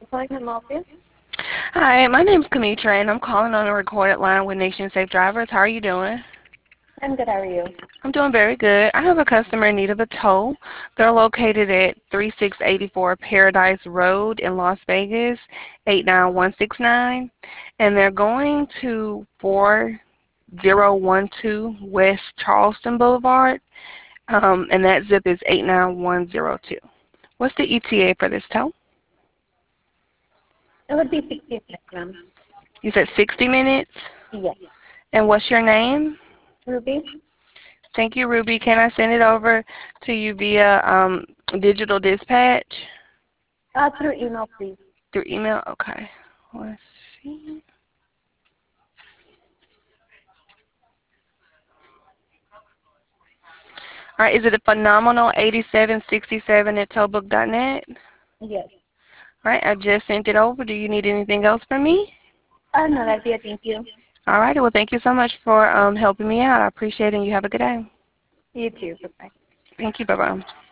How can I help you? Hi, my name's Kamitra, and I'm calling on a recorded line with Nation Safe Drivers. How are you doing? I'm good. How are you? I'm doing very good. I have a customer in need of a tow. They're located at 3684 Paradise Road in Las Vegas, 89169, and they're going to 4012 West Charleston Boulevard, and that zip is 89102. What's the ETA for this tow? It would be 60 minutes, ma'am. You said 60 minutes? Yes. And what's your name? Ruby? Thank you, Ruby. Can I send it over to you via digital dispatch Through email, please. through email? Okay. Let's see. All right. Is it a phenomenal 8767 at tobook.net? Yes. All right. I just sent it over. Do you need anything else from me? No, that'd be it. Thank you. All right. Well, thank you so much for helping me out. I appreciate it, and you have a good day. You too. Bye-bye. Thank you. Bye-bye.